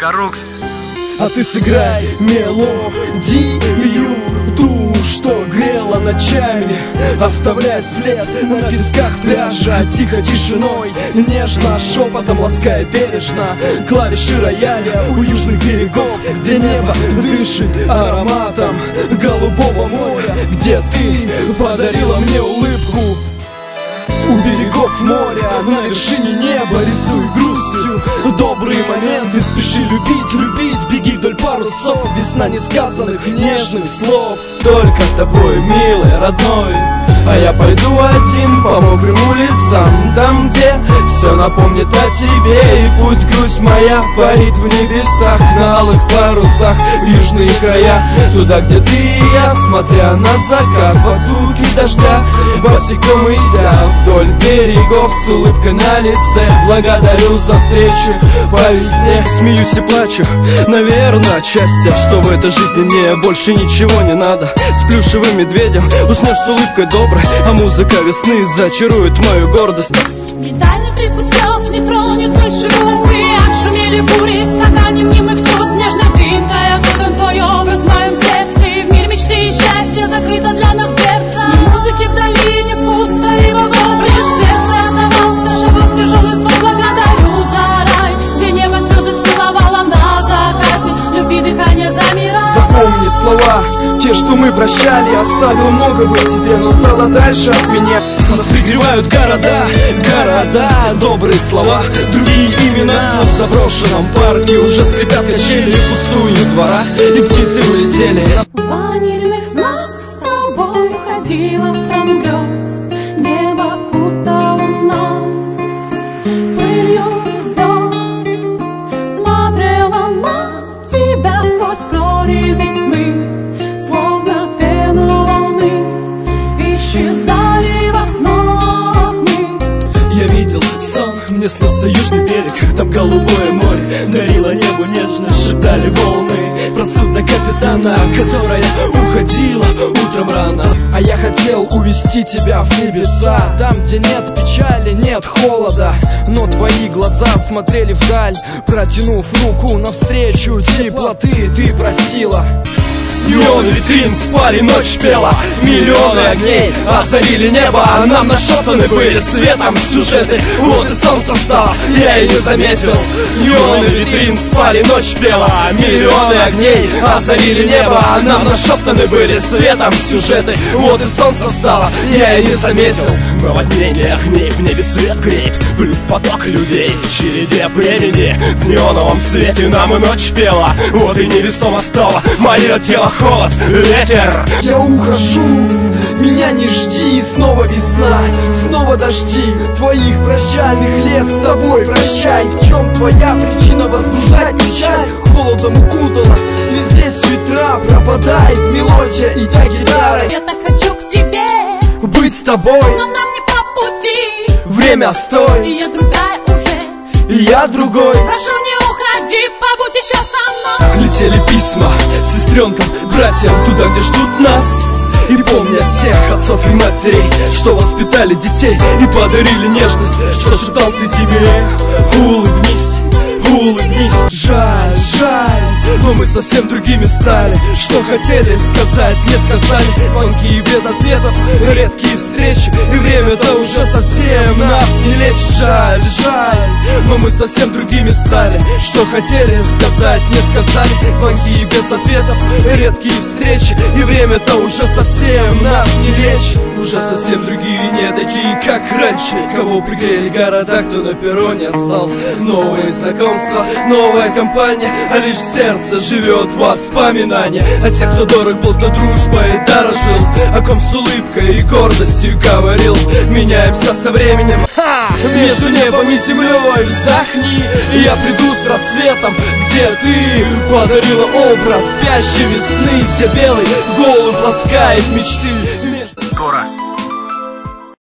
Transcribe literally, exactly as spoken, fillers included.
Карукс. А ты сыграй мелодию, ту, что грела ночами, оставляя след на песках пляжа. Тихо, тишиной, нежно, шепотом лаская бережно клавиши рояля у южных берегов, где небо дышит ароматом голубого моря, где ты подарила мне улыбку. У берегов моря, на вершине неба рисуй грустью добрые моменты, спеши любить, любить, беги вдоль парусов, весна несказанных нежных слов. Только с тобой, милый, родной, а я пойду один по мокрым улицам, там, где все напомнит о тебе. И пусть грусть моя парит в небесах, на алых парусах в южные края, туда, где ты и я, смотря на закат, под звуки дождя, босиком идя вдоль берегов с улыбкой на лице. Благодарю за встречу по весне. Смеюсь и плачу, наверное, от счастья, что в этой жизни мне больше ничего не надо. С плюшевым медведем уснешь с улыбкой доброй, а музыка весны зачарует мою гордость. Миндальный привкус слез не тронет больше головы. Отшумели бури с ногами мнимых чувств. Нежная дымка, я выдан твой образ в моем сердце. И в мир мечты и счастья закрыто для нас дверца. Ни музыки вдали, ни вкуса и богов. Лишь в сердце отдавался шагов тяжелый звук. Благодарю за рай, где небо звезды целовало на закате. Любви дыхание замира. Запомни слова, те, что мы прощали. Оставил многого тебе, но стало дальше от меня. Нас пригревают города, города, добрые слова, другие имена. В заброшенном парке уже скрипят качели, пустую двора, и птицы улетели. В ванильных снах с тобой уходила в страну грез. Небо окутало нас пылью звезд. Смотрела на тебя сквозь прорези тьмы, словно пена волны, исчезали во снах мы. Я видел сон, мне снился южный берег, там голубое море дарило небу нежность, шептали волны про судно капитана, которая уходила утром рано. А я хотел увести тебя в небеса, там, где нет печали, нет холода, но твои глаза смотрели вдаль, протянув руку навстречу теплоты, ты просила. Миллионы витрин спали, ночь пела, миллионы огней озарили небо, а нам нашептаны были светом сюжеты. Вот и солнце встало, я и не заметил. Миллионы витрин спали, ночь пела, миллионы огней озарили небо, а нам нашептаны были светом сюжеты. Вот и солнце встало, я и не заметил. Наводнение огней, в небе свет греет, плюс поток людей в череде времени. В неоновом свете нам и ночь пела, вот и невесомо стало мое тело. Холод, ветер. Я ухожу, меня не жди, снова весна, снова дожди твоих прощальных лет с тобой. Прощай, в чем твоя причина возбуждать печаль? Холодом укутала, везде с ветра пропадает мелодия и та гитара. Я так хочу к тебе быть с тобой, но нам не по пути. Время стой, И я другая уже, и я другой. прошу не уходи, побудь еще со мной. Летели письма сестренкам, братьям, туда, где ждут нас. И помнят тех отцов и матерей, что воспитали детей и подарили нежность, что шептал ты зиме. Улыбнись, улыбнись. Жаль, жаль, но мы совсем другими стали. Что хотели сказать, не сказали. Звонки без ответов, редкие встречи, и время-то уже совсем нас не лечит. Жаль, жаль, но мы совсем другими стали. Что хотели сказать, не сказали. Звонки без ответов, редкие встречи, и время-то уже совсем нас не лечит. Уже совсем другие, не такие, как раньше. Кого пригрели города, кто на перроне остался. Новые знакомства, новая компания, а лишь сердце живет воспоминания о тех, кто дорог был, кто дружбой дорожил, о ком с улыбкой и гордостью говорил. Меняемся со временем. Ха! Между небом и землей вздохни, и я приду с рассветом, где ты подарила образ спящей весны, где белый голубь ласкает мечты.